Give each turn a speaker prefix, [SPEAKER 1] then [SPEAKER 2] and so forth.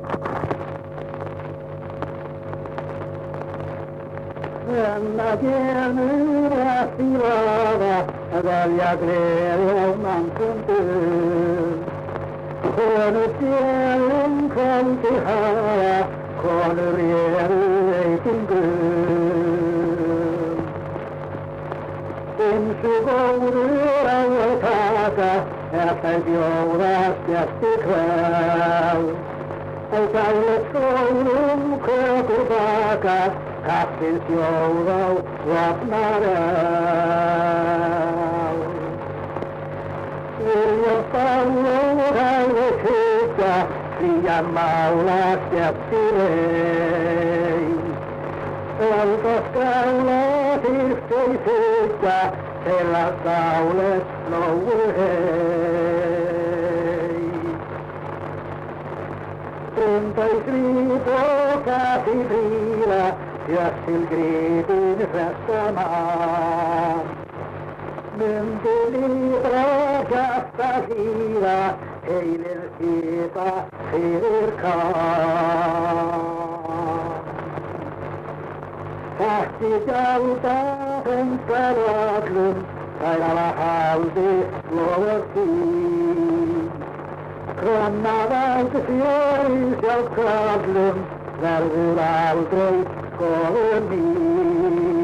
[SPEAKER 1] Näkemyydä tilava, väljä glädjeman tuntuu. Konut tiellen kalti haa, konur järveitin kyyn. Ensukouru rauhataka, ähtäis joudas jästi kväll. Tälle koulun kökupaka, kappils joulou vapnaräl. Viljo pallo häiveksyyttä, liian maulas jättilei. Olkos käylät yhteisyyttä, sellas kaulet louvul hei. Tuntais riipoo käsi riila, jössil griipin frästämaan. Myntili rakasta hiila, eilen siitä sirkaan. Tähti jaltaa pönttälöklyn, sairala halti luovuksiin. Rannavalta sjöris ja kadlum, värvur aldrig koloni.